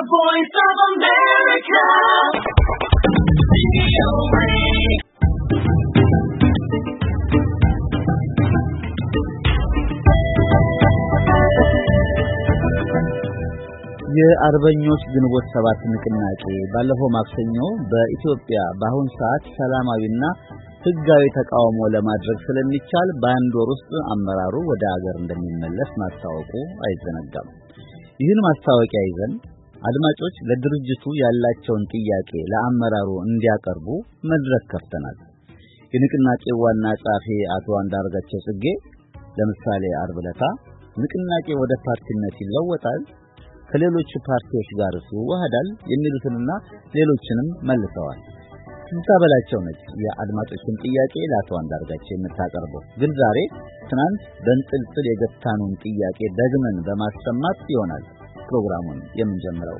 Voice of America. የአርበኞች ግንቦት ሰባት ንቅናቄ ባለፈው ማክሰኞ በኢትዮጵያ በአሁን ሰዓት ሰላማዊና ህጋዊ ተቃውሞ ለማድረግ ስለሚቻል በአንድ ወር ውስጥ አመራሩ ወደ ሀገር እንደሚመለስ ማስታወቁ አይዘነጋም። ይህን ማስታወቂያ ይዘን አድማጮች ለድርጅቱ ያላቸውን ጥያቄ ለአመራሩ እንዲያቀርቡ መድረክ ከፍተናል። የንቅናቄው ዋና ጸሐፊ አቶ አንዳርጋቸው ጽጌ ለምሳሌ ዓርብ ዕለት ንቅናቄ ወደ ፓርቲነት ይለወጣል፣ ከሌሎች ፓርቲዎች ጋር ይዋሃዳል የሚሉትንና ሌሎችንም መልሰዋል። ትንታበላቸው ነች የአድማጮችን ጥያቄ ለአቶ አንዳርጋቸው የምታቀርበው። ግን ዛሬ ትናንት በእንጥልጥል የገታኑን ጥያቄ ደግመን በማሰማት ይሆናል ፕሮግራሙን የምንጀምረው።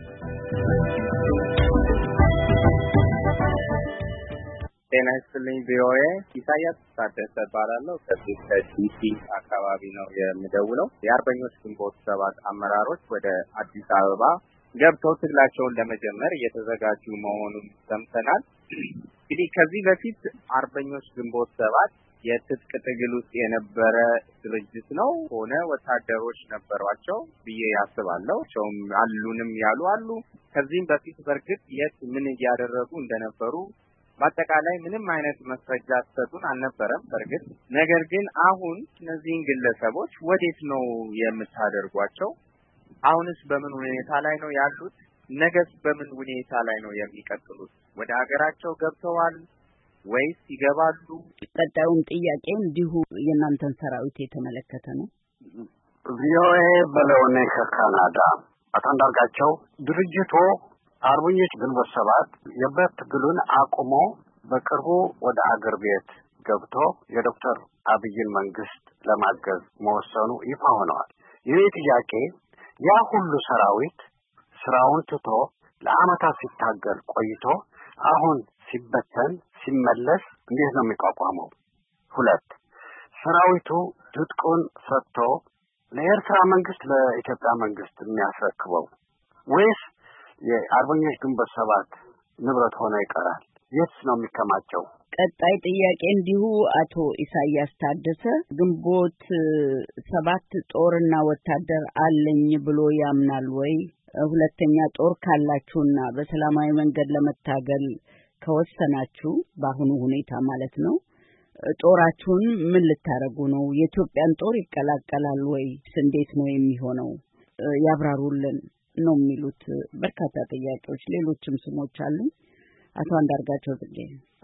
ጤና ይስጥልኝ ቪኦኤ። ኢሳያስ ታደሰ እባላለሁ። ከዲሲ አካባቢ ነው የምደውለው። የአርበኞች ግንቦት ሰባት አመራሮች ወደ አዲስ አበባ ገብተው ትግላቸውን ለመጀመር እየተዘጋጁ መሆኑን ሰምተናል። እንግዲህ ከዚህ በፊት አርበኞች ግንቦት ሰባት የትጥቅ ትግል ውስጥ የነበረ ድርጅት ነው ሆነ ወታደሮች ነበሯቸው ብዬ ያስባለሁ። አሉንም ያሉ አሉ። ከዚህም በፊት በርግጥ የት ምን እያደረጉ እንደነበሩ በአጠቃላይ ምንም አይነት መስረጃ ተሰጡን አልነበረም በርግጥ። ነገር ግን አሁን እነዚህን ግለሰቦች ወዴት ነው የምታደርጓቸው? አሁንስ በምን ሁኔታ ላይ ነው ያሉት? ነገስ በምን ሁኔታ ላይ ነው የሚቀጥሉት? ወደ ሀገራቸው ገብተዋል ወይስ ይገባሉ? ቀጣዩም ጥያቄ እንዲሁ የእናንተን ሰራዊት የተመለከተ ነው። ቪኦኤ በለውኔ ከካናዳ አቶ አንዳርጋቸው ድርጅቱ አርበኞች ግንቦት ሰባት የበት ትግሉን አቁሞ በቅርቡ ወደ አገር ቤት ገብቶ የዶክተር አብይን መንግስት ለማገዝ መወሰኑ ይፋ ሆነዋል። ይህ ጥያቄ ያ ሁሉ ሰራዊት ስራውን ትቶ ለአመታት ሲታገል ቆይቶ አሁን ሲበተን ሲመለስ እንዴት ነው የሚቋቋመው? ሁለት ሰራዊቱ ትጥቁን ሰጥቶ ለኤርትራ መንግስት ለኢትዮጵያ መንግስት የሚያስረክበው ወይስ የአርበኞች ግንቦት ሰባት ንብረት ሆኖ ይቀራል? የትስ ነው የሚከማቸው? ቀጣይ ጥያቄ እንዲሁ አቶ ኢሳያስ ታደሰ ግንቦት ሰባት ጦርና ወታደር አለኝ ብሎ ያምናል ወይ? ሁለተኛ ጦር ካላችሁና በሰላማዊ መንገድ ለመታገል ከወሰናችሁ በአሁኑ ሁኔታ ማለት ነው ጦራችሁን ምን ልታረጉ ነው? የኢትዮጵያን ጦር ይቀላቀላል ወይ? እንዴት ነው የሚሆነው? ያብራሩልን ነው የሚሉት በርካታ ጥያቄዎች። ሌሎችም ስሞች አሉ። አቶ አንዳርጋቸው ጽጌ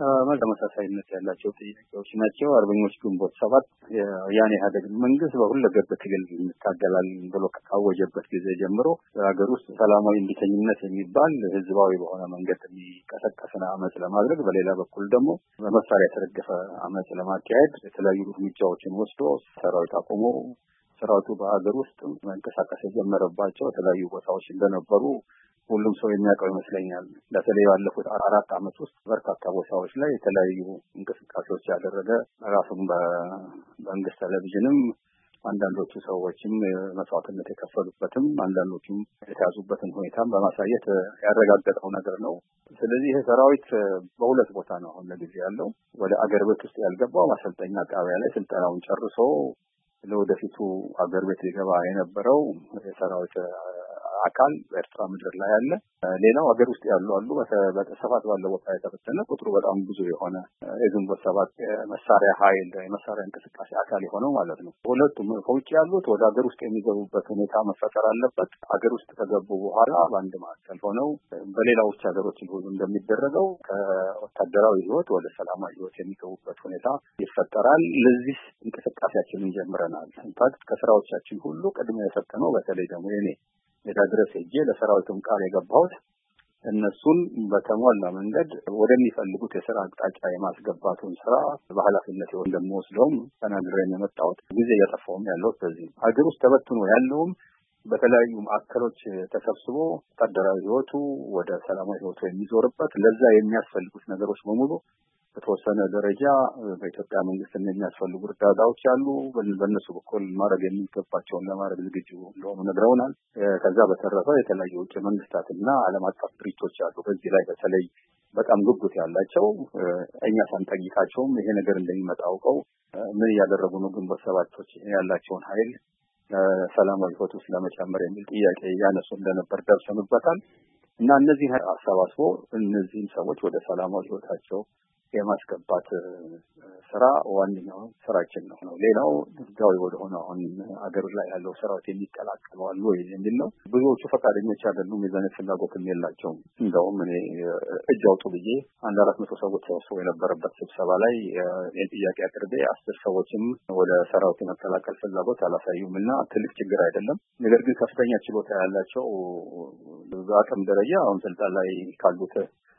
ተመሳሳይነት ያላቸው ጥያቄዎች ናቸው። አርበኞች ግንቦት ሰባት ያኔ ኢህአዴግ መንግስት በሁለገብ ትግል እንታገላለን ብሎ ካወጀበት ጊዜ ጀምሮ ሀገር ውስጥ ሰላማዊ እንቢተኝነት የሚባል ህዝባዊ በሆነ መንገድ የሚቀሰቀስና አመጽ ለማድረግ፣ በሌላ በኩል ደግሞ በመሳሪያ የተደገፈ አመጽ ለማካሄድ የተለያዩ እርምጃዎችን ወስዶ ሰራዊት አቆሞ ሰራዊቱ በሀገር ውስጥ መንቀሳቀስ የጀመረባቸው የተለያዩ ቦታዎች እንደነበሩ ሁሉም ሰው የሚያውቀው ይመስለኛል። በተለይ ባለፉት 4 አመት ውስጥ በርካታ ቦታዎች ላይ የተለያዩ እንቅስቃሴዎች ያደረገ ራሱን በመንግስት ቴሌቪዥንም አንዳንዶቹ ሰዎችም መስዋዕትነት የከፈሉበትም አንዳንዶቹም የተያዙበትን ሁኔታም በማሳየት ያረጋገጠው ነገር ነው። ስለዚህ ይሄ ሰራዊት በሁለት ቦታ ነው አሁን ለጊዜ ያለው። ወደ አገር ቤት ውስጥ ያልገባው ማሰልጠኛ ጣቢያ ላይ ስልጠናውን ጨርሶ ለወደፊቱ አገር ቤት ሊገባ የነበረው የሰራዊት አካል በኤርትራ ምድር ላይ ያለ፣ ሌላው ሀገር ውስጥ ያሉ አሉ። በተሰፋት ባለው ቦታ የተበተነ ቁጥሩ በጣም ብዙ የሆነ የግንቦት ሰባት መሳሪያ ኃይል የመሳሪያ እንቅስቃሴ አካል የሆነው ማለት ነው። ሁለቱም ከውጭ ያሉት ወደ ሀገር ውስጥ የሚገቡበት ሁኔታ መፈጠር አለበት። ሀገር ውስጥ ከገቡ በኋላ በአንድ ማዕከል ሆነው በሌላዎች ሀገሮች ሁሉ እንደሚደረገው ከወታደራዊ ህይወት ወደ ሰላማዊ ህይወት የሚገቡበት ሁኔታ ይፈጠራል። ለዚህ እንቅስቃሴያችንን ጀምረናል። ኢንፋክት ከስራዎቻችን ሁሉ ቅድሚያ የሰጠነው በተለይ ደግሞ የኔ የዳድረስ እጄ ለሰራዊቱም ቃል የገባሁት እነሱን በተሟላ መንገድ ወደሚፈልጉት የሥራ አቅጣጫ የማስገባቱን ስራ በኃላፊነት እንደምወስደውም ተናግሬን የመጣሁት ጊዜ እያጠፋሁም ያለሁት በዚህ ሀገር ውስጥ ተበትኖ ያለውም በተለያዩ ማዕከሎች ተሰብስቦ ወታደራዊ ህይወቱ ወደ ሰላማዊ ህይወቱ የሚዞርበት ለዛ የሚያስፈልጉት ነገሮች በሙሉ በተወሰነ ደረጃ በኢትዮጵያ መንግስት የሚያስፈልጉ እርዳታዎች አሉ። በእነሱ በኩል ማድረግ የሚገባቸውን ለማድረግ ዝግጁ እንደሆኑ ነግረውናል። ከዛ በተረፈ የተለያዩ ውጭ መንግስታትና ዓለም አቀፍ ድርጅቶች አሉ። በዚህ ላይ በተለይ በጣም ጉጉት ያላቸው እኛ ሳንጠይቃቸውም ይሄ ነገር እንደሚመጣ አውቀው ምን እያደረጉ ነው ግንቦት ሰባቶች ያላቸውን ኃይል ሰላማዊ ህይወት ውስጥ ለመጨመር የሚል ጥያቄ ያነሱ እንደነበር ደርሰንበታል። እና እነዚህ አሰባስቦ እነዚህን ሰዎች ወደ ሰላማዊ ህይወታቸው የማስገባት ስራ ዋነኛው ስራችን ነው። ሌላው ህጋዊ ወደሆነ አሁን አገር ላይ ያለው ስራዎች የሚቀላቀሉ አሉ የሚል ነው። ብዙዎቹ ፈቃደኞች አይደሉም፣ የዘነት ፍላጎትም የላቸውም። እንደውም እኔ እጅ አውጡ ብዬ 400 ሰዎች ተሰብስበው የነበረበት ስብሰባ ላይ ጥያቄ አቅርቤ 10 ሰዎችም ወደ ሰራዊት የመቀላቀል ፍላጎት አላሳዩም እና ትልቅ ችግር አይደለም። ነገር ግን ከፍተኛ ችሎታ ያላቸው በአቅም ደረጃ አሁን ስልጣን ላይ ካሉት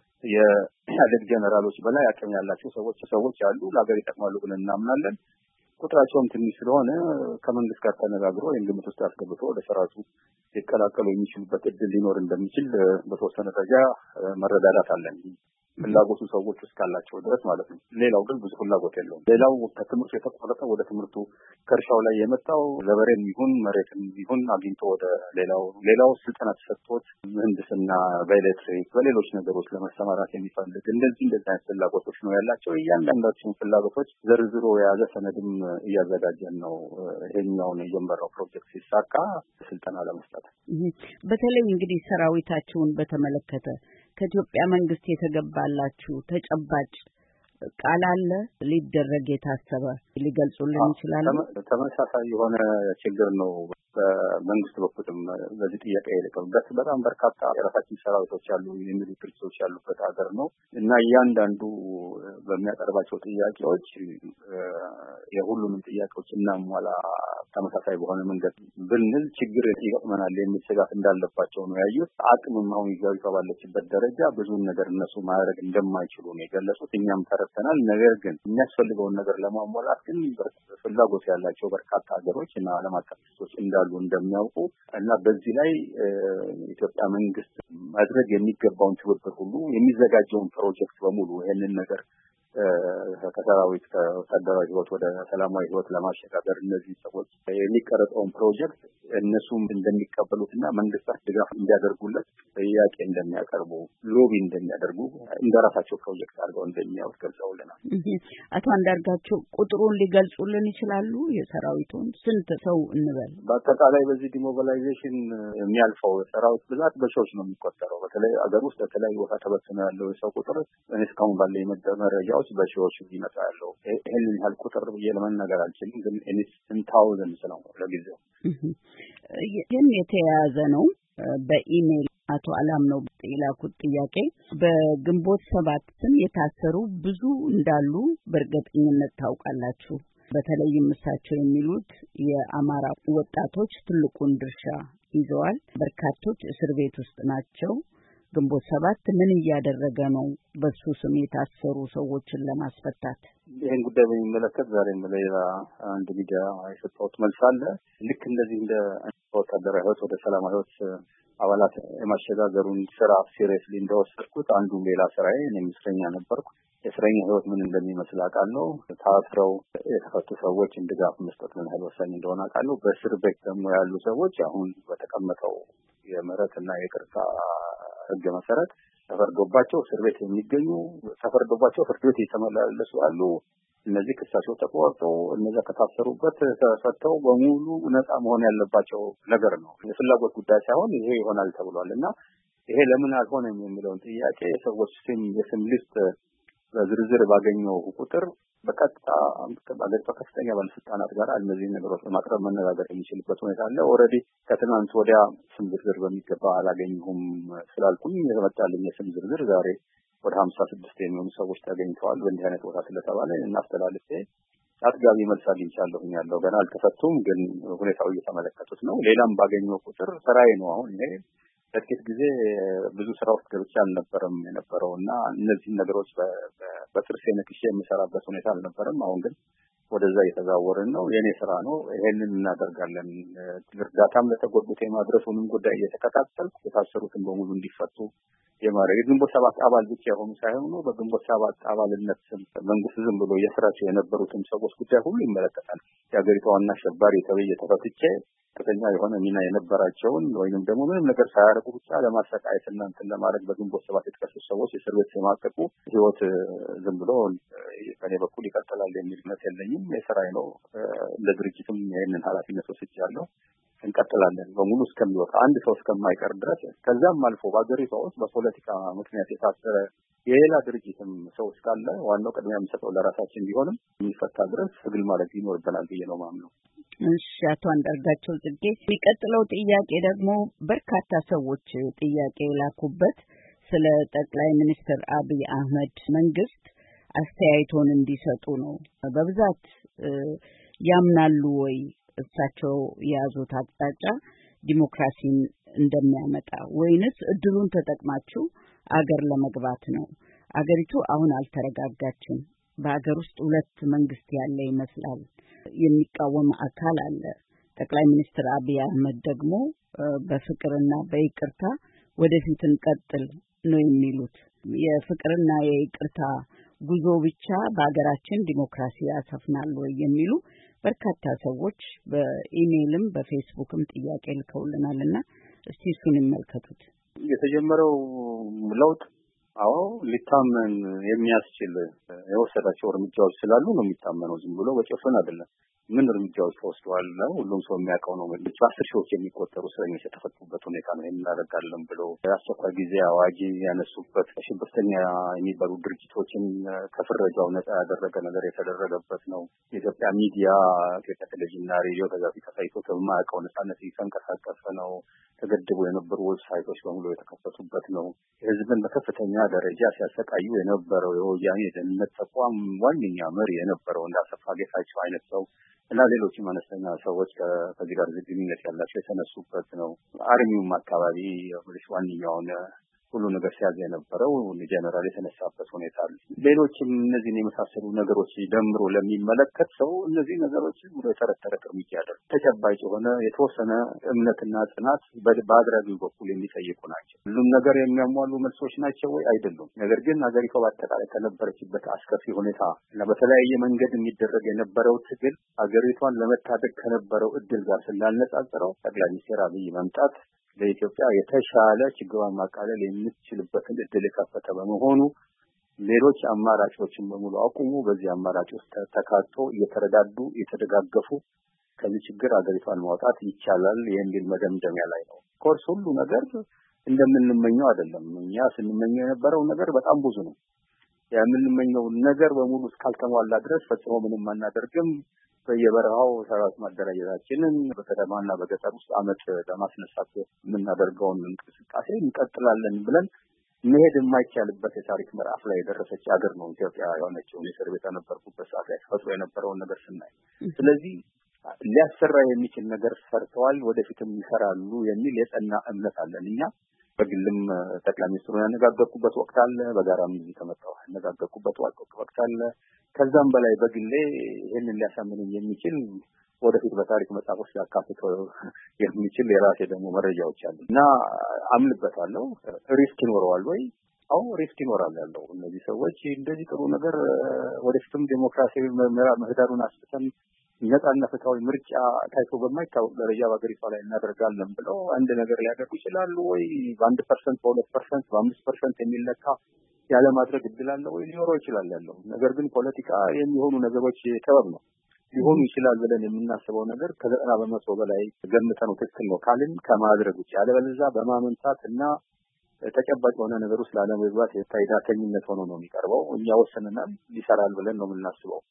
የኢህአዴግ ጀነራሎች በላይ አቅም ያላቸው ሰዎች አሉ። ለሀገር ይጠቅማሉ ብለን እናምናለን። ቁጥራቸውም ትንሽ ስለሆነ ከመንግስት ጋር ተነጋግሮ ግምት ውስጥ አስገብቶ ወደ ሰራዊቱ ሊቀላቀሉ የሚችሉበት እድል ሊኖር እንደሚችል በተወሰነ ደረጃ መረዳዳት አለን። ፍላጎቱ ሰዎች ውስጥ ካላቸው ድረስ ማለት ነው። ሌላው ግን ብዙ ፍላጎት የለውም። ሌላው ከትምህርቱ የተቆረጠ ወደ ትምህርቱ ከእርሻው ላይ የመጣው ገበሬም ይሁን መሬትም ይሁን አግኝቶ ወደ ሌላው ስልጠና ተሰጥቶት ምህንድስና፣ በኤሌክትሪክ፣ በሌሎች ነገሮች ለመሰማራት የሚፈልግ እንደዚህ አይነት ፍላጎቶች ነው ያላቸው። እያንዳንዳቸውን ፍላጎቶች ዘርዝሮ የያዘ ሰነድም እያዘጋጀን ነው። ይሄኛውን የጀመረው ፕሮጀክት ሲሳካ ስልጠና ለመስጠት በተለይ እንግዲህ ሰራዊታችሁን በተመለከተ ከኢትዮጵያ መንግስት የተገባላችሁ ተጨባጭ ቃል አለ ሊደረግ የታሰበ ሊገልጹልን ይችላሉ? ተመሳሳይ የሆነ ችግር ነው በመንግስት በኩልም በዚህ ጥያቄ የለቀበት በጣም በርካታ የራሳችን ሰራዊቶች አሉ የሚሉ ድርጅቶች ያሉበት ሀገር ነው እና እያንዳንዱ በሚያቀርባቸው ጥያቄዎች የሁሉንም ጥያቄዎች እናሟላ ተመሳሳይ በሆነ መንገድ ብንል ችግር ይገጥመናል የሚል ስጋት እንዳለባቸው ነው ያዩት። አቅምም አሁን ይዛው ባለችበት ደረጃ ብዙውን ነገር እነሱ ማድረግ እንደማይችሉ ነው የገለጹት። እኛም ተረድተናል። ነገር ግን የሚያስፈልገውን ነገር ለማሟላት ግን ፍላጎት ያላቸው በርካታ ሀገሮች እና ዓለም አቀፍ ድርጅቶች እንዳሉ እንደሚያውቁ እና በዚህ ላይ ኢትዮጵያ መንግስት ማድረግ የሚገባውን ትብብር ሁሉ የሚዘጋጀውን ፕሮጀክት በሙሉ ይሄንን ነገር ከሰራዊት ከወታደራዊ ህይወት ወደ ሰላማዊ ህይወት ለማሸጋገር እነዚህ ሰዎች የሚቀረጸውን ፕሮጀክት እነሱም እንደሚቀበሉትና መንግስታት ድጋፍ እንዲያደርጉለት ጥያቄ እንደሚያቀርቡ ሎቢ እንደሚያደርጉ እንደራሳቸው ፕሮጀክት አድርገው እንደሚያውቅ ገልጸውልናል። አቶ አንዳርጋቸው ቁጥሩን ሊገልጹልን ይችላሉ? የሰራዊቱን ስንት ሰው እንበል? በአጠቃላይ በዚህ ዲሞቢላይዜሽን የሚያልፈው የሰራዊት ብዛት በሺዎች ነው የሚቆጠረው። በተለይ አገር ውስጥ በተለያዩ ቦታ ተበትኖ ያለው የሰው ቁጥር እኔ እስካሁን ባለኝ መረጃዎች በሺዎች ይመጣ ያለው ይሄንን ያህል ቁጥር ብዬ ለመናገር አልችልም። ግን ታውዘንድስ ነው ለጊዜው። ይህን የተያያዘ ነው። በኢሜል አቶ አላምነው የላኩት ጥያቄ በግንቦት ሰባት ስም የታሰሩ ብዙ እንዳሉ በእርግጠኝነት ታውቃላችሁ። በተለይም እሳቸው የሚሉት የአማራ ወጣቶች ትልቁን ድርሻ ይዘዋል። በርካቶች እስር ቤት ውስጥ ናቸው። ግንቦት ሰባት ምን እያደረገ ነው በሱ ስም የታሰሩ ሰዎችን ለማስፈታት? ይህን ጉዳይ በሚመለከት ዛሬም በሌላ አንድ ሚዲያ የሰጠሁት መልስ አለ። ልክ እንደዚህ እንደ ወታደራዊ ህይወት ወደ ሰላማዊ ህይወት አባላት የማሸጋገሩን ስራ ሲሪየስሊ እንደወሰድኩት አንዱም ሌላ ስራዬ እኔም እስረኛ ነበርኩ። የእስረኛ ህይወት ምን እንደሚመስል አውቃለሁ። ታስረው የተፈቱ ሰዎች ድጋፍ መስጠት ምን ያህል ወሳኝ እንደሆነ አውቃለሁ። በእስር ቤት ደግሞ ያሉ ሰዎች አሁን በተቀመጠው የምህረትና የይቅርታ ህግ መሰረት ተፈርዶባቸው እስር ቤት የሚገኙ ተፈርዶባቸው ፍርድ ቤት የተመላለሱ አሉ። እነዚህ ክሳቸው ተቆርጦ እነዚያ ከታሰሩበት ተፈተው በሙሉ ነፃ መሆን ያለባቸው ነገር ነው። የፍላጎት ጉዳይ ሳይሆን ይሄ ይሆናል ተብሏል እና ይሄ ለምን አልሆነም የሚለውን ጥያቄ ሰዎች የስም ሊስት በዝርዝር ባገኘው ቁጥር በቀጥታ ከፍተኛ ባለስልጣናት ጋር እነዚህ ነገሮች በማቅረብ መነጋገር የሚችልበት ሁኔታ አለ። ኦልሬዲ ከትናንት ወዲያ ስም ዝርዝር በሚገባ አላገኘሁም ስላልኩኝ የመጣልኝ የስም ዝርዝር ዛሬ ወደ 56 የሚሆኑ ሰዎች ተገኝተዋል በእንዲህ አይነት ቦታ ስለተባለ እናስተላልፌ አጥጋቢ መልስ አግኝቻለሁኝ። ያለው ገና አልተፈቱም፣ ግን ሁኔታው እየተመለከቱት ነው። ሌላም ባገኘው ቁጥር ስራዬ ነው። አሁን ይሄ በጥቂት ጊዜ ብዙ ስራ ውስጥ ገብቼ አልነበረም የነበረው እና እነዚህ ነገሮች በጥርሴ ነክሼ የምሰራበት ሁኔታ አልነበረም። አሁን ግን ወደዛ እየተዛወርን ነው። የኔ ስራ ነው። ይሄንን እናደርጋለን። እርዳታም ለተጎዱት የማድረሱንም ጉዳይ እየተከታተልኩ የታሰሩትን በሙሉ እንዲፈቱ የማረግ ግንቦት ሰባት አባል ብቻ የሆኑ ሳይሆኑ በግንቦት ሰባት አባልነት ስም መንግስት ዝም ብሎ የስራቸው የነበሩትን ሰዎች ጉዳይ ሁሉ ይመለከታል። የሀገሪቷ ዋና አሸባሪ ተብዬ ተፈትቼ ከፍተኛ የሆነ ሚና የነበራቸውን ወይንም ደግሞ ምንም ነገር ሳያደርጉ ብቻ ለማሰቃየትና እንትን ለማድረግ በግንቦት ሰባት የተከሰሱ ሰዎች እስር ቤት ሲማቀቁ ህይወት ዝም ብሎ በእኔ በኩል ይቀጥላል የሚል እምነት የለኝም። የስራዬ ነው። እንደ ድርጅትም ይህንን ኃላፊነት ወስጃለሁ። እንቀጥላለን በሙሉ እስከሚወጣ አንድ ሰው እስከማይቀር ድረስ። ከዛም አልፎ በአገሪቷ ውስጥ በፖለቲካ ምክንያት የታሰረ የሌላ ድርጅትም ሰው እስካለ ዋናው ቅድሚያ የምንሰጠው ለራሳችን ቢሆንም የሚፈታ ድረስ ትግል ማለት ይኖርብናል ብዬ ነው የማምነው። እሺ፣ አቶ አንዳርጋቸው ጽጌ፣ የሚቀጥለው ጥያቄ ደግሞ በርካታ ሰዎች ጥያቄ የላኩበት ስለ ጠቅላይ ሚኒስትር አብይ አህመድ መንግስት አስተያየቶን እንዲሰጡ ነው። በብዛት ያምናሉ ወይ እሳቸው የያዙት አቅጣጫ ዲሞክራሲን እንደሚያመጣ ወይንስ እድሉን ተጠቅማችሁ አገር ለመግባት ነው? አገሪቱ አሁን አልተረጋጋችም። በአገር ውስጥ ሁለት መንግስት ያለ ይመስላል። የሚቃወም አካል አለ። ጠቅላይ ሚኒስትር አብይ አህመድ ደግሞ በፍቅርና በይቅርታ ወደፊት እንቀጥል ነው የሚሉት። የፍቅርና የይቅርታ ጉዞ ብቻ በአገራችን ዲሞክራሲ ያሰፍናል ወይ የሚሉ በርካታ ሰዎች በኢሜይልም በፌስቡክም ጥያቄ ልከውልናልና እስቲ እሱን ይመልከቱት። የተጀመረው ለውጥ ሊታመን የሚያስችል የወሰዳቸው እርምጃዎች ስላሉ ነው የሚታመነው። ዝም ብሎ በጭፍን አይደለም። ምን እርምጃዎች ተወስደዋል ነው ሁሉም ሰው የሚያውቀው ነው። በአስር ሺዎች የሚቆጠሩ እስረኞች የተፈቱበት ሁኔታ ነው። እናደርጋለን ብሎ የአስቸኳይ ጊዜ አዋጅ ያነሱበት፣ ሽብርተኛ የሚባሉ ድርጅቶችን ከፍረጃው ነጻ ያደረገ ነገር የተደረገበት ነው። የኢትዮጵያ ሚዲያ ኢትዮጵያ ቴሌቪዥንና ሬዲዮ ከዛ ፊት ተፈይቶ በማያውቀው ነጻነት እየተንቀሳቀሰ ነው። ተገድበው የነበሩ ዌብሳይቶች በሙሉ የተከፈቱበት ነው። ህዝብን በከፍተኛ ደረጃ ሲያሰቃዩ የነበረው የወያኔ የደህንነት ተቋም ዋነኛ መሪ የነበረው እንዳሰፋ ጌታቸው አይነት ሰው እና ሌሎችም አነስተኛ ሰዎች ከዚህ ጋር ግንኙነት ያላቸው የተነሱበት ነው። አርሚውም አካባቢ ዋነኛውን ሁሉ ነገር ሲያዝ የነበረው ጀነራል የተነሳበት ሁኔታ አለ። ሌሎችም እነዚህን የመሳሰሉ ነገሮች ደምሮ ለሚመለከት ሰው እነዚህ ነገሮች ብሎ የተረተረ እርምጃ ያደርግ ተጨባጭ የሆነ የተወሰነ እምነትና ጽናት በአድራጊው በኩል የሚጠይቁ ናቸው። ሁሉም ነገር የሚያሟሉ መልሶች ናቸው ወይ? አይደሉም። ነገር ግን ሀገሪቷ በአጠቃላይ ከነበረችበት አስከፊ ሁኔታ እና በተለያየ መንገድ የሚደረግ የነበረው ትግል ሀገሪቷን ለመታደግ ከነበረው እድል ጋር ስላነጻጸረው ጠቅላይ ሚኒስትር አብይ መምጣት ለኢትዮጵያ የተሻለ ችግሯን ማቃለል የምትችልበትን እድል የከፈተ በመሆኑ ሌሎች አማራጮችን በሙሉ አቁሙ፣ በዚህ አማራጭ ውስጥ ተካቶ እየተረዳዱ እየተደጋገፉ ከዚህ ችግር ሀገሪቷን ማውጣት ይቻላል የሚል መደምደሚያ ላይ ነው። ኮርስ ሁሉ ነገር እንደምንመኘው አይደለም። እኛ ስንመኘው የነበረው ነገር በጣም ብዙ ነው። የምንመኘው ነገር በሙሉ እስካልተሟላ ድረስ ፈጽሞ ምንም አናደርግም። በየበረሃው ሰራዊት ማደራጀታችንን በከተማና በገጠር ውስጥ አመት ለማስነሳት የምናደርገውን እንቅስቃሴ እንቀጥላለን ብለን መሄድ የማይቻልበት የታሪክ ምዕራፍ ላይ የደረሰች ሀገር ነው ኢትዮጵያ የሆነችው። እስር ቤት የነበርኩበት ሰዓት ላይ ተፈጥሮ የነበረውን ነገር ስናይ፣ ስለዚህ ሊያሰራ የሚችል ነገር ሰርተዋል፣ ወደፊትም ይሰራሉ የሚል የጸና እምነት አለን። እኛ በግልም ጠቅላይ ሚኒስትሩን ያነጋገርኩበት ወቅት አለ፣ በጋራም እዚህ ተመጣጣው ያነጋገርኩበት ወቅት አለ። ከዛም በላይ በግሌ ይሄንን ሊያሳምነኝ የሚችል ወደፊት በታሪክ መጽሐፎች ሊያካትተው የሚችል የራሴ ደግሞ መረጃዎች አሉ እና አምንበታለሁ። ሪስክ ይኖረዋል ወይ? አዎ ሪስክ ይኖራል ያለው። እነዚህ ሰዎች እንደዚህ ጥሩ ነገር ወደፊትም ዴሞክራሲያዊ ምህዳሩን አስፍተን ነፃና ፍትሃዊ ምርጫ ታይቶ በማይታወቅ ደረጃ በአገሪቷ ላይ እናደርጋለን ብለው አንድ ነገር ሊያደርጉ ይችላሉ ወይ? በ1%፣ በ2%፣ በ5% የሚለካ ያለ ማድረግ እድል አለ ወይ? ሊኖረው ይችላል ያለው። ነገር ግን ፖለቲካ የሚሆኑ ነገሮች ጥበብ ነው። ሊሆኑ ይችላል ብለን የምናስበው ነገር ከ90% በላይ ገምተነው ትክክል ነው ካልን ከማድረግ ውጭ ያለበለዚያ በማመንታት እና ተጨባጭ የሆነ ነገር ውስጥ ላለመግባት የታይዳተኝነት ሆኖ ነው የሚቀርበው። እኛ ወሰነናል ይሰራል ብለን ነው የምናስበው።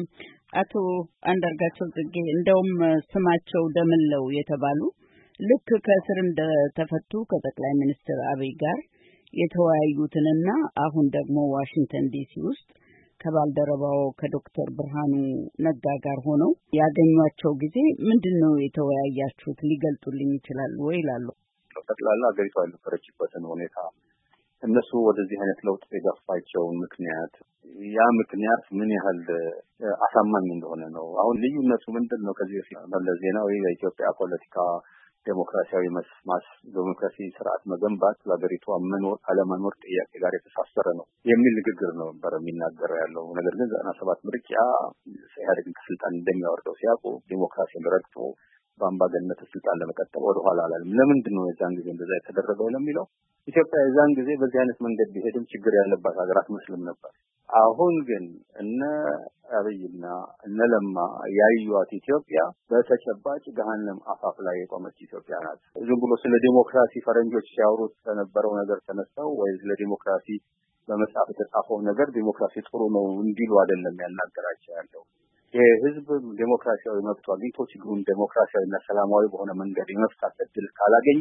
አቶ አንዳርጋቸው ጽጌ እንደውም ስማቸው ደምለው የተባሉ ልክ ከእስር እንደተፈቱ ከጠቅላይ ሚኒስትር አብይ ጋር የተወያዩትንና አሁን ደግሞ ዋሽንግተን ዲሲ ውስጥ ከባልደረባው ከዶክተር ብርሃኑ ነጋ ጋር ሆነው ያገኟቸው ጊዜ ምንድነው የተወያያችሁት? ሊገልጹልኝ ይችላሉ ወይ ይላሉ። ጠቅላላ ሀገሪቷ የነበረችበትን ሁኔታ እነሱ ወደዚህ አይነት ለውጥ የገፋቸውን ምክንያት ያ ምክንያት ምን ያህል አሳማኝ እንደሆነ ነው። አሁን ልዩነቱ ምንድነው? ከዚህ በፊት መለስ ዜናዊ የኢትዮጵያ ፖለቲካ ዴሞክራሲያዊ ዴሞክራሲ ስርዓት መገንባት ለሀገሪቱ መኖር አለመኖር ጥያቄ ጋር የተሳሰረ ነው የሚል ንግግር ነው ነበር የሚናገረው ያለው። ነገር ግን 97 ምርጫ ኢህአዴግን ከስልጣን እንደሚያወርደው ሲያውቁ ዴሞክራሲን ረግጦ በአምባገነንነት ስልጣን ለመቀጠል ወደ ኋላ አላለም። ለምንድን ነው የዛን ጊዜ እንደዛ የተደረገው ለሚለው ኢትዮጵያ የዛን ጊዜ በዚህ አይነት መንገድ ቢሄድም ችግር ያለባት ሀገር አትመስልም ነበር። አሁን ግን እነ አብይና እነ ለማ ያዩዋት ኢትዮጵያ በተጨባጭ ገሃነም አፋፍ ላይ የቆመች ኢትዮጵያ ናት። ዝም ብሎ ስለ ዲሞክራሲ ፈረንጆች ሲያወሩት ከነበረው ነገር ተነስተው ወይ ስለ ዲሞክራሲ በመጽሐፍ የተጻፈው ነገር ዲሞክራሲ ጥሩ ነው እንዲሉ አይደለም ያናገራቸው ያለው። የህዝብ ዲሞክራሲያዊ መብት አግኝቶ ችግሩን ዲሞክራሲያዊና ሰላማዊ በሆነ መንገድ የመፍታት እድል ካላገኘ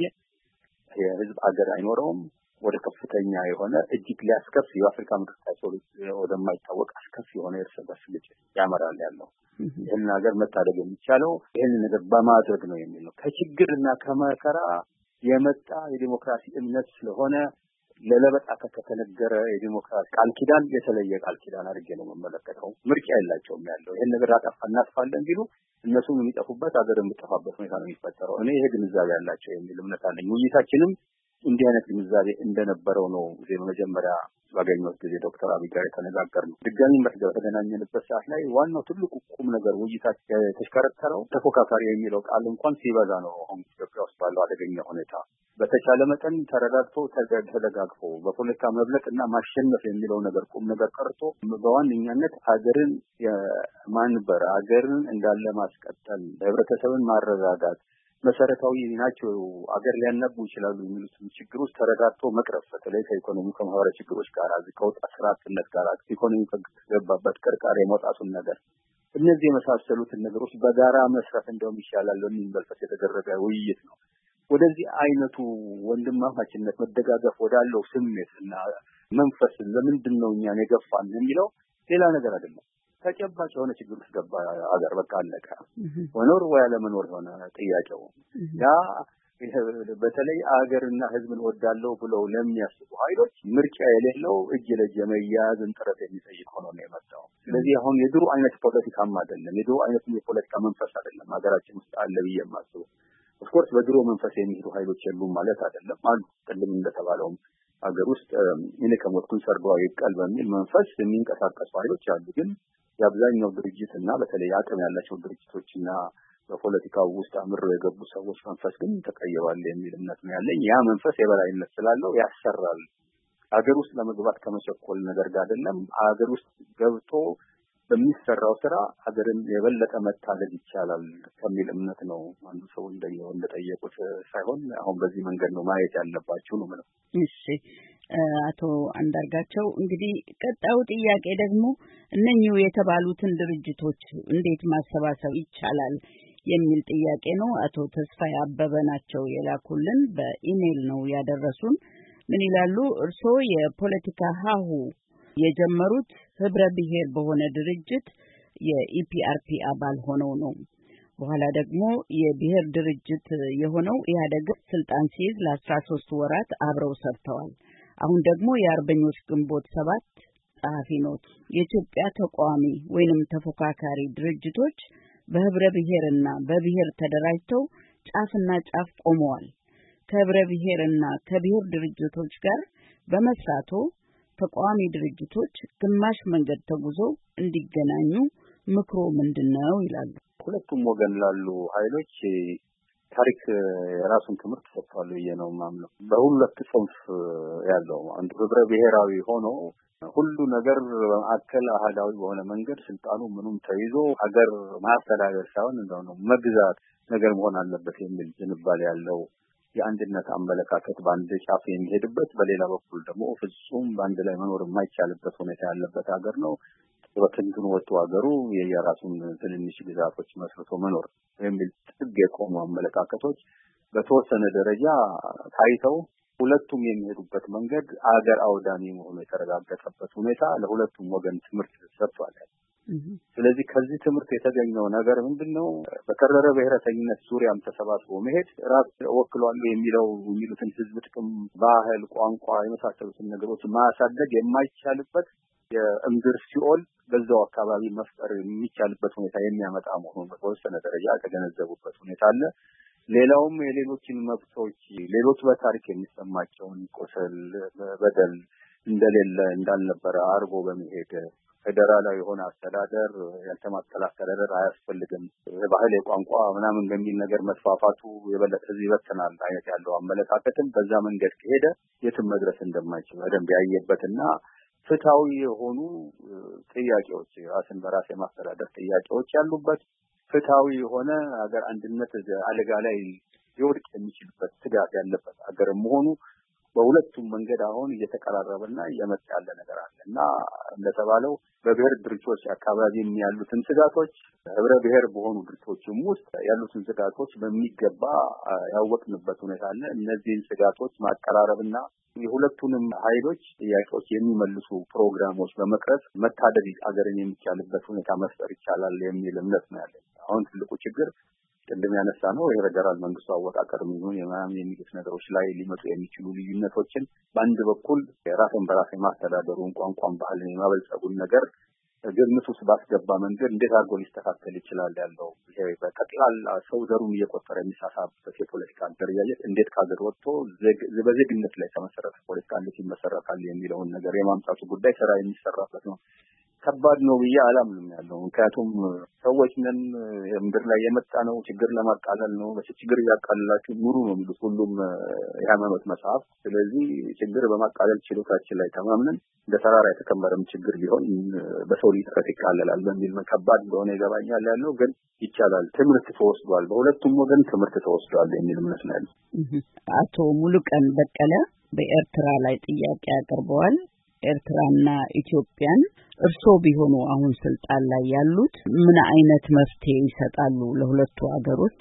የህዝብ አገር አይኖረውም። ወደ ከፍተኛ የሆነ እጅግ ሊያስከፍ የአፍሪካ ምድር ታይቶ ወደማይታወቅ አስከፊ የሆነ እርስ በርስ ግጭት ያመራል ያለው። ይህን ነገር መታደግ የሚቻለው ይህን ነገር በማድረግ ነው የሚለው ከችግርና ከመከራ የመጣ የዲሞክራሲ እምነት ስለሆነ ለለበጣ ከተነገረ የዲሞክራሲ ቃል ኪዳን የተለየ ቃል ኪዳን አድርጌ ነው መመለከተው። ምርጫ የላቸውም ያለው ይሄን ነገር እናጥፋለን ቢሉ እነሱም የሚጠፉበት አገር የሚጠፋበት ሁኔታ ነው የሚፈጠረው። እኔ ይሄ ግንዛቤ ያላቸው የሚል እምነት አለኝ። ውይይታችንም እንዲህ አይነት ግንዛቤ እንደነበረው ነው በመጀመሪያ ባገኘሁት ጊዜ ዶክተር አብይ ጋር የተነጋገርነው። ድጋሚ በተገናኘንበት ሰዓት ላይ ዋናው ትልቁ ቁም ነገር ውይይታችን የተሽከረከረው ተፎካካሪ የሚለው ቃል እንኳን ሲበዛ ነው። አሁን ኢትዮጵያ ውስጥ ባለው አደገኛ ሁኔታ በተቻለ መጠን ተረጋግቶ ተደጋግፎ በፖለቲካ መብለጥና ማሸነፍ የሚለው ነገር ቁም ነገር ቀርቶ በዋነኛነት ሀገርን የማንበር ሀገርን እንዳለ ማስቀጠል ህብረተሰብን ማረጋጋት መሰረታዊ ናቸው። ሀገር ሊያነቡ ይችላሉ የሚሉት ችግሮች ተረጋግቶ መቅረፍ በተለይ ከኢኮኖሚ ከማህበራዊ ችግሮች ጋር ከወጣት ስራ አጥነት ጋር ኢኮኖሚ ከገባበት ቅርቃር የመውጣቱን ነገር እነዚህ የመሳሰሉትን ነገሮች በጋራ መስራት እንደውም ይሻላል በሚል መንፈስ የተደረገ ውይይት ነው። ወደዚህ አይነቱ ወንድማማችነት መደጋገፍ ወዳለው ስሜትና መንፈስ ለምንድን ነው እኛን የገፋን የሚለው ሌላ ነገር አይደለም። ተጨባጭ የሆነ ችግር ውስጥ ገባ ሀገር በቃ አለቀ። ወኖር ወይ አለመኖር ሆነ ጥያቄው። ያ በተለይ ሀገርና ህዝብን ወዳለው ብለው ለሚያስቡ ኃይሎች ምርጫ የሌለው እጅ ለእጅ የመያዝን ጥረት የሚጠይቅ ሆኖ ነው የመጣው። ስለዚህ አሁን የድሮ አይነት ፖለቲካም አይደለም፣ የድሮ አይነት የፖለቲካ መንፈስ አይደለም ሀገራችን ውስጥ አለ ብዬ የማስበው። ኦፍኮርስ በድሮ መንፈስ የሚሄዱ ኃይሎች የሉም ማለት አይደለም። አሉ ቅድም እንደተባለውም ሀገር ውስጥ እኔ ከሞትኩኝ ሰርገዋ ይቀል በሚል መንፈስ የሚንቀሳቀሱ ኃይሎች አሉ። ግን የአብዛኛው ድርጅትና በተለይ አቅም ያላቸው ድርጅቶችና በፖለቲካው ውስጥ አምረው የገቡ ሰዎች መንፈስ ግን ተቀይሯል የሚል እምነት ነው ያለኝ። ያ መንፈስ የበላይነት ስላለው ያሰራል። ሀገር ውስጥ ለመግባት ከመቸኮል ነገር ጋር አይደለም። ሀገር ውስጥ ገብቶ በሚሰራው ስራ ሀገርን የበለጠ መታደግ ይቻላል ከሚል እምነት ነው። አንዱ ሰው እንደጠየቁት ሳይሆን አሁን በዚህ መንገድ ነው ማየት ያለባችሁ ነው ማለት። እሺ አቶ አንዳርጋቸው እንግዲህ ቀጣዩ ጥያቄ ደግሞ እነኚሁ የተባሉትን ድርጅቶች እንዴት ማሰባሰብ ይቻላል የሚል ጥያቄ ነው። አቶ ተስፋዬ አበበ ናቸው የላኩልን፣ በኢሜል ነው ያደረሱን። ምን ይላሉ? እርስዎ የፖለቲካ ሀሁ የጀመሩት ህብረ ብሔር በሆነ ድርጅት የኢፒአርፒ አባል ሆነው ነው። በኋላ ደግሞ የብሔር ድርጅት የሆነው ኢህአዴግ ስልጣን ሲይዝ ለ13 ወራት አብረው ሰርተዋል። አሁን ደግሞ የአርበኞች ግንቦት 7 ጸሐፊ ነው። የኢትዮጵያ ተቋሚ ወይንም ተፎካካሪ ድርጅቶች በህብረ ብሔርና በብሔር ተደራጅተው ጫፍና ጫፍ ቆመዋል። ከህብረ ብሔርና ከብሔር ድርጅቶች ጋር በመስራቶ ተቋሚ ድርጅቶች ግማሽ መንገድ ተጉዘው እንዲገናኙ ምክሮ ምንድነው ይላሉ። ሁለቱም ወገን ላሉ ኃይሎች ታሪክ የራሱን ትምህርት ሰጥቷል ብዬ ነው የማምነው። በሁለት ጽንፍ ያለው አንዱ ህብረ ብሔራዊ ሆኖ ሁሉ ነገር አከል አሃዳዊ በሆነ መንገድ ስልጣኑ ምኑም ተይዞ ሀገር ማስተዳደር ሳይሆን እንደው መግዛት ነገር መሆን አለበት የሚል ዝንባሌ ያለው የአንድነት አመለካከት በአንድ ጫፍ የሚሄድበት፣ በሌላ በኩል ደግሞ ፍጹም በአንድ ላይ መኖር የማይቻልበት ሁኔታ ያለበት ሀገር ነው። በክንቱን ወጥቶ ሀገሩ የራሱን ትንንሽ ግዛቶች መስርቶ መኖር የሚል ጥግ የቆሙ አመለካከቶች በተወሰነ ደረጃ ታይተው ሁለቱም የሚሄዱበት መንገድ አገር አውዳሚ መሆኑ የተረጋገጠበት ሁኔታ ለሁለቱም ወገን ትምህርት ሰጥቷል። ስለዚህ ከዚህ ትምህርት የተገኘው ነገር ምንድነው? በከረረ ብሔረተኝነት ዙሪያም ተሰባስቦ መሄድ ራስ ወክሏል የሚሉትን ህዝብ ጥቅም፣ ባህል፣ ቋንቋ የመሳሰሉትን ነገሮች ማሳደግ የማይቻልበት የእምድር ሲኦል በዛው አካባቢ መፍጠር የሚቻልበት ሁኔታ የሚያመጣ መሆኑን በተወሰነ ደረጃ የተገነዘቡበት ሁኔታ አለ። ሌላውም የሌሎችን መብቶች ሌሎች በታሪክ የሚሰማቸውን ቁስል በደል እንደሌለ እንዳልነበረ አርጎ በመሄድ ፌደራላዊ የሆነ አስተዳደር ያልተማከለ አስተዳደር አያስፈልግም ባህል የቋንቋ ምናምን በሚል ነገር መስፋፋቱ የበለጠ ህዝብ ይበተናል አይነት ያለው አመለካከትም በዛ መንገድ ከሄደ የትም መድረስ እንደማይችል በደንብ ያየበትና ፍትሃዊ የሆኑ ጥያቄዎች ራስን በራስ የማስተዳደር ጥያቄዎች ያሉበት ፍትሃዊ የሆነ ሀገር አንድነት አደጋ ላይ ሊወድቅ የሚችልበት ስጋት ያለበት ሀገር መሆኑ በሁለቱም መንገድ አሁን እየተቀራረበና እየመጣ ያለ ነገር አለና እንደተባለው በብሔር ድርጅቶች አካባቢ ያሉትን ስጋቶች ህብረ ብሔር በሆኑ ድርጅቶችም ውስጥ ያሉትን ስጋቶች በሚገባ ያወቅንበት ሁኔታ አለ። እነዚህን ስጋቶች ማቀራረብና የሁለቱንም ኃይሎች ጥያቄዎች የሚመልሱ ፕሮግራሞች በመቅረጽ መታደግ አገርን የሚቻልበት ሁኔታ መፍጠር ይቻላል የሚል እምነት ነው ያለኝ። አሁን ትልቁ ችግር ቅድም ያነሳ ነው የፌደራል መንግስቱ አወቃቀር ምን የማያምን የሚሉት ነገሮች ላይ ሊመጡ የሚችሉ ልዩነቶችን በአንድ በኩል ራስን በራስ ማስተዳደሩን ቋንቋን ባህልን የማበልጸጉን ነገር ግምት ውስጥ ባስገባ መንገድ እንዴት አድርጎ ሊስተካከል ይችላል ያለው ይሄ በጠቅላላ ሰው ዘሩን እየቆጠረ የሚሳሳበት የፖለቲካ አደረጃጀት እንዴት ካገር ወጥቶ በዜግነት ላይ ተመሰረተ ፖለቲካ እንዴት ይመሰረታል የሚለውን ነገር የማምጣቱ ጉዳይ ስራ የሚሰራበት ነው። ከባድ ነው ብዬ አላምንም ያለው ምክንያቱም ሰዎች ነን ምድር ላይ የመጣ ነው ችግር ለማቃለል ነው በችግር ያቃልላችሁ ኑሩ ነው የሚሉት ሁሉም የሃይማኖት መጽሐፍ። ስለዚህ ችግር በማቃለል ችሎታችን ላይ ተማምነን እንደ ተራራ የተከመረም ችግር ቢሆን በሰው ሊጥረት ይቃለላል በሚል ከባድ እንደሆነ ይገባኛል ያለው ግን ይቻላል ትምህርት ተወስዷል በሁለቱም ወገን ትምህርት ተወስዷል የሚል እምነት ነው ያለው። አቶ ሙሉቀን በቀለ በኤርትራ ላይ ጥያቄ አቅርበዋል። ኤርትራና ኢትዮጵያን እርስዎ ቢሆኑ አሁን ስልጣን ላይ ያሉት ምን አይነት መፍትሄ ይሰጣሉ ለሁለቱ ሀገሮች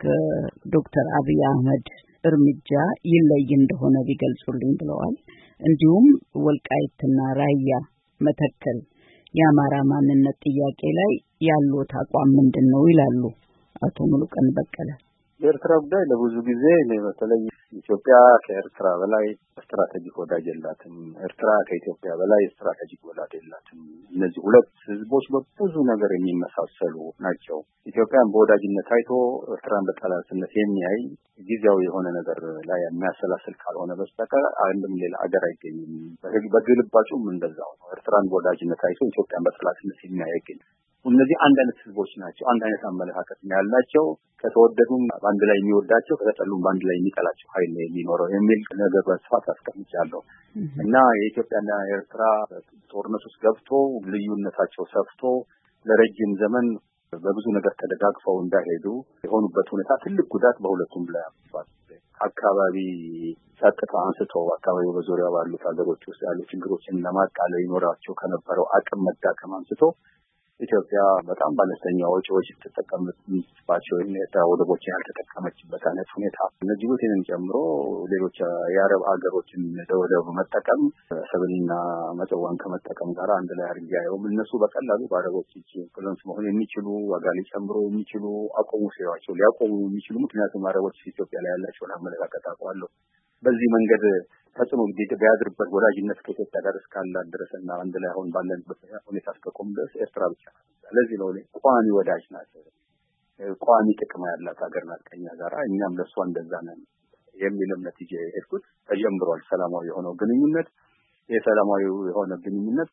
ከዶክተር አብይ አህመድ እርምጃ ይለይ እንደሆነ ቢገልጹልኝ ብለዋል። እንዲሁም ወልቃይትና ራያ መተከል የአማራ ማንነት ጥያቄ ላይ ያሉት አቋም ምንድነው ይላሉ አቶ ሙሉቀን በቀለ። የኤርትራ ጉዳይ ለብዙ ጊዜ በተለይ ኢትዮጵያ ከኤርትራ በላይ ስትራቴጂክ ወዳጅ የላትም፣ ኤርትራ ከኢትዮጵያ በላይ ስትራቴጂክ ወዳጅ የላትም። እነዚህ ሁለት ህዝቦች በብዙ ነገር የሚመሳሰሉ ናቸው። ኢትዮጵያን በወዳጅነት አይቶ ኤርትራን በጠላትነት የሚያይ ጊዜያዊ የሆነ ነገር ላይ የሚያሰላስል ካልሆነ በስተቀር አንድም ሌላ አገር አይገኝም። በግልባጩም እንደዛው ነው። ኤርትራን በወዳጅነት አይቶ ኢትዮጵያን በጠላትነት የሚያይ አይገኝም። እነዚህ አንድ አይነት ህዝቦች ናቸው። አንድ አይነት አመለካከት ያላቸው ከተወደዱም በአንድ ላይ የሚወዳቸው ከተጠሉም በአንድ ላይ የሚጠላቸው ኃይል የሚኖረው የሚል ነገር በስፋት አስቀምጫለሁ እና የኢትዮጵያና የኤርትራ ጦርነት ውስጥ ገብቶ ልዩነታቸው ሰፍቶ ለረጅም ዘመን በብዙ ነገር ተደጋግፈው እንዳይሄዱ የሆኑበት ሁኔታ ትልቅ ጉዳት በሁለቱም ላይ አጥቷል። አካባቢ ጸጥታ አንስቶ አካባቢው በዙሪያው ባሉት ሀገሮች ውስጥ ያሉ ችግሮችን ለማቃለል ይኖራቸው ከነበረው አቅም መዳከም አንስቶ ኢትዮጵያ በጣም ባለስተኛ ወጪዎች ተጠቀመችባቸው የኤርትራ ወደቦችን ያልተጠቀመችበት አይነት ሁኔታ ጅቡቲን ጨምሮ ሌሎች የአረብ ሀገሮችን ወደብ መጠቀም ሰብልና መጽዋን ከመጠቀም ጋር አንድ ላይ አድርገው እነሱ በቀላሉ በአረቦች ኢንፍሉዌንስ መሆን የሚችሉ ዋጋ ሊጨምሩ የሚችሉ አቆሙ ሲሏቸው ሊያቆሙ የሚችሉ ምክንያቱም አረቦች ኢትዮጵያ ላይ ያላቸውን አመለካከት አውቀዋለሁ። በዚህ መንገድ ተጽዕኖ ቢያድርበት ወዳጅነት ከኢትዮጵያ ጋር እስካላት ድረስና አንድ ላይ አሁን ባለንበት ሁኔታ እስከቆም ድረስ ኤርትራ ብቻ ናት። ስለዚህ ነው ቋሚ ወዳጅ ናት፣ ቋሚ ጥቅም ያላት ሀገር ናት ከኛ ጋር እኛም ለሷ እንደዛ ነን የሚል እምነት ይዤ ሄድኩት። ተጀምሯል ሰላማዊ የሆነው ግንኙነት። የሰላማዊ የሆነ ግንኙነት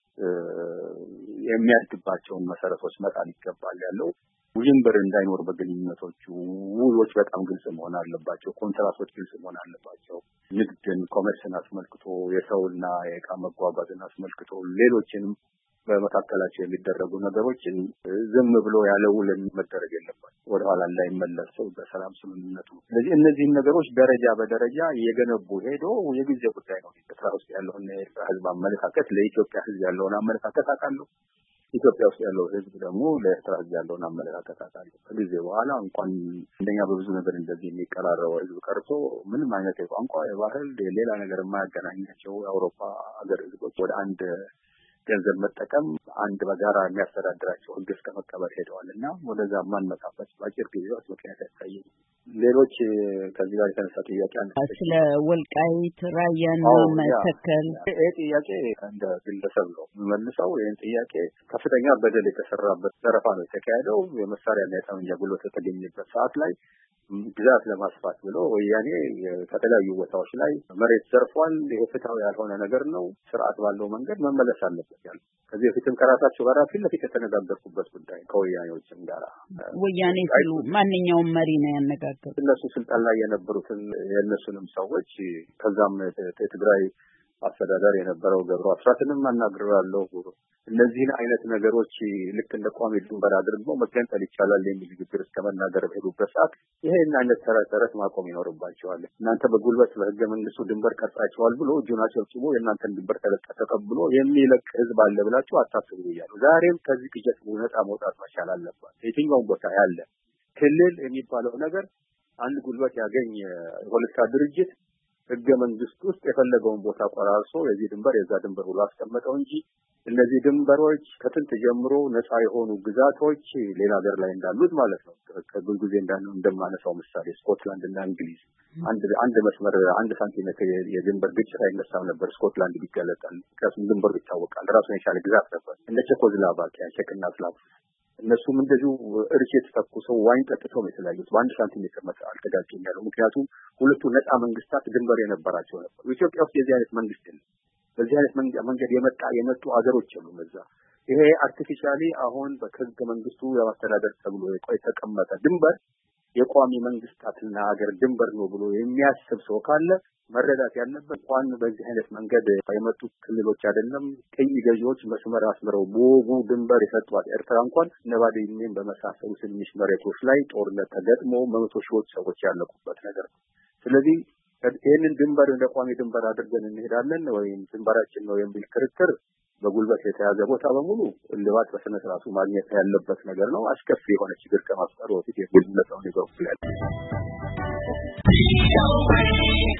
የሚያድግባቸውን መሰረቶች መጣል ይገባል ያለው ውዥንብር እንዳይኖር በግንኙነቶቹ ውሎች በጣም ግልጽ መሆን አለባቸው። ኮንትራቶች ግልጽ መሆን አለባቸው። ንግድን ኮመርስን አስመልክቶ የሰውና የዕቃ መጓጓዝን አስመልክቶ ሌሎችንም በመካከላቸው የሚደረጉ ነገሮችን ዝም ብሎ ያለ ውል መደረግ የለባቸው። ወደኋላ ላይ መለሰው በሰላም ስምምነቱ። ስለዚህ እነዚህ ነገሮች ደረጃ በደረጃ የገነቡ ሄዶ የጊዜ ጉዳይ ነው። ኤርትራ ውስጥ ያለውን የኤርትራ ህዝብ አመለካከት ለኢትዮጵያ ህዝብ ያለውን አመለካከት አውቃለሁ። ኢትዮጵያ ውስጥ ያለው ህዝብ ደግሞ ለኤርትራ ህዝብ ያለውን አመለካከት አውቃለሁ። ከጊዜ በኋላ እንኳን እንደኛ በብዙ ነገር እንደዚህ የሚቀራረበው ህዝብ ቀርቶ ምንም አይነት የቋንቋ የባህል ሌላ ነገር የማያገናኛቸው የአውሮፓ ሀገር ህዝቦች ወደ አንድ ገንዘብ መጠቀም አንድ በጋራ የሚያስተዳድራቸው ህግ እስከመቀበል ሄደዋልና ወደዛ ማንመጣበት ባጭር ጊዜ ውስጥ ምክንያት አይታየኝም። ሌሎች ከዚህ ጋር የተነሳ ጥያቄ ስለ ወልቃይት ራያና መተከል ጥያቄ እንደ ግለሰብ ነው መልሰው ይህን ጥያቄ ከፍተኛ በደል የተሰራበት ዘረፋ ነው የተካሄደው። የመሳሪያና የጠመንጃ ጉልበት የተገኘበት ሰዓት ላይ ግዛት ለማስፋት ብሎ ወያኔ ከተለያዩ ቦታዎች ላይ መሬት ዘርፏል። ይሄ ፍትሃዊ ያልሆነ ነገር ነው፣ ስርዓት ባለው መንገድ መመለስ አለበት ያለው ከዚህ በፊትም ከራሳቸው ጋር ፊት ለፊት የተነጋገርኩበት ጉዳይ ከወያኔዎችም ጋር ወያኔ ሲሉ ማንኛውም መሪ ነው ያነጋገሩት። እነሱ ስልጣን ላይ የነበሩትን የእነሱንም ሰዎች ከዛም የትግራይ አስተዳደር የነበረው ገብሩ አስራትንም አናግሬዋለሁ። እነዚህን አይነት ነገሮች ልክ እንደ ቋሚ ድንበር አድርገው መገንጠል ይቻላል የሚል ንግግር እስከመናገር በሄዱበት ሰዓት ይሄን አይነት ተረት ማቆም ይኖርባቸዋል። እናንተ በጉልበት በህገ መንግስቱ ድንበር ቀርጻቸዋል ብሎ እጁን አጨብጭቦ የእናንተን ድንበር ተቀብሎ የሚለቅ ህዝብ አለ ብላችሁ አታስቡ እያሉ ዛሬም ከዚህ ቅዠት ነፃ መውጣት መቻል አለባት። የትኛውም ቦታ ያለ ክልል የሚባለው ነገር አንድ ጉልበት ያገኝ የፖለቲካ ድርጅት ህገ መንግስት ውስጥ የፈለገውን ቦታ ቆራርሶ የዚህ ድንበር የዛ ድንበር ብሎ አስቀመጠው እንጂ እነዚህ ድንበሮች ከጥንት ጀምሮ ነፃ የሆኑ ግዛቶች ሌላ ሀገር ላይ እንዳሉት ማለት ነው። ከብዙ ጊዜ እንደማነሳው ምሳሌ ስኮትላንድ እና እንግሊዝ አንድ መስመር አንድ ሳንቲሜትር የድንበር ግጭት አይነሳም ነበር ስኮትላንድ ቢገለጣል። ምክንያቱም ድንበሩ ይታወቃል፣ ራሱን የቻለ ግዛት ነበር። እንደ ቼኮስሎቫኪያ ቼክና ስላቭ እነሱም እንደዚሁ እርሼት ተኩሰው ዋይን ጠጥተው ነው የተለያዩት። በአንድ ሳንቲሜትር መሰል አልተጋጨም ያለው ምክንያቱም ሁለቱ ነፃ መንግስታት ድንበር የነበራቸው ነበር። ኢትዮጵያ ውስጥ የዚህ አይነት መንግስት የለም። በዚህ አይነት መንገድ የመጡ አገሮች የሉም። እዛ ይሄ አርቲፊሻሊ አሁን በህገ መንግስቱ የማስተዳደር ተብሎ የተቀመጠ ድንበር የቋሚ መንግስታትና ሀገር ድንበር ነው ብሎ የሚያስብ ሰው ካለ መረዳት ያለበት እንኳን በዚህ አይነት መንገድ የመጡ ክልሎች አይደለም ቀኝ ገዢዎች መስመር አስመረው ቦቡ ድንበር የሰጧት ኤርትራ እንኳን ነባዴን በመሳሰሉ ትንሽ መሬቶች ላይ ጦርነት ተገጥሞ መቶ ሺዎች ሰዎች ያለቁበት ነገር ነው። ስለዚህ ይህንን ድንበር እንደ ቋሚ ድንበር አድርገን እንሄዳለን ወይም ድንበራችን ነው የሚል ክርክር በጉልበት የተያዘ ቦታ በሙሉ እልባት በስነ ስርዓቱ ማግኘት ያለበት ነገር ነው። አስከፊ የሆነ ችግር ከማስቀሩ በፊት የግልጽ ነው ይገባል።